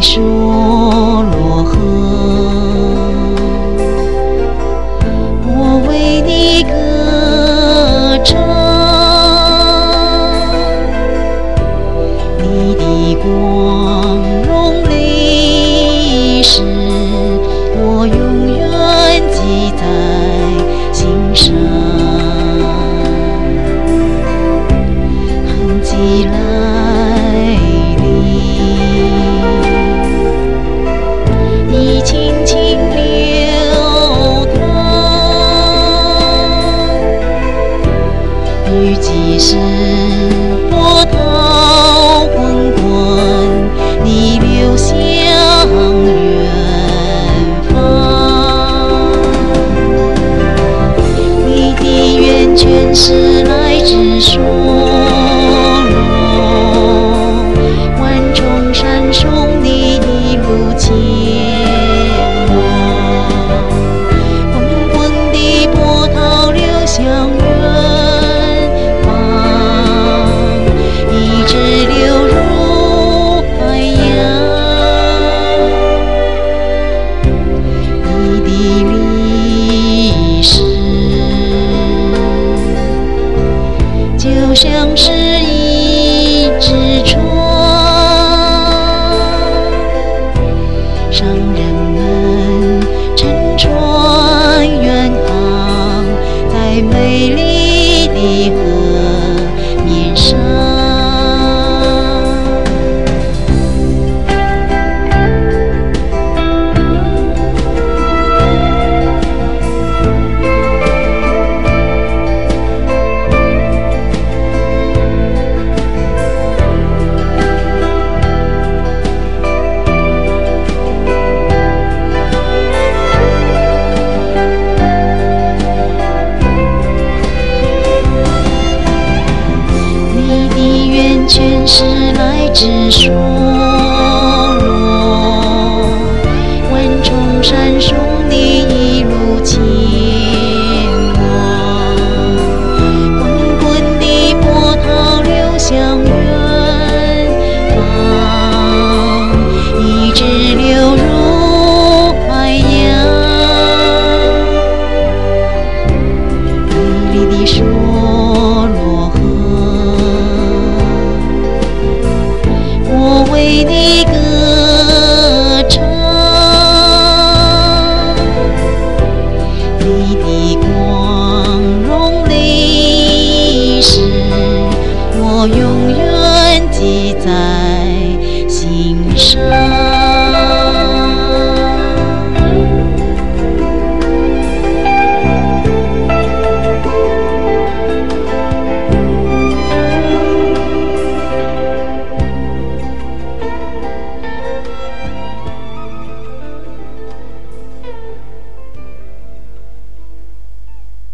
说罗河，我为你歌唱，你的光荣历史，我永远记在心上。痕迹来临，你轻轻流淌，雨季时波涛滚滚，你流向远方。你的源泉是来之说罗，万重山送你一路前往，滚滚的波涛流向远方，一直流入海洋。你的历史就像是一只船，商人们乘船远航，在美丽的河面上。你的源泉是来之说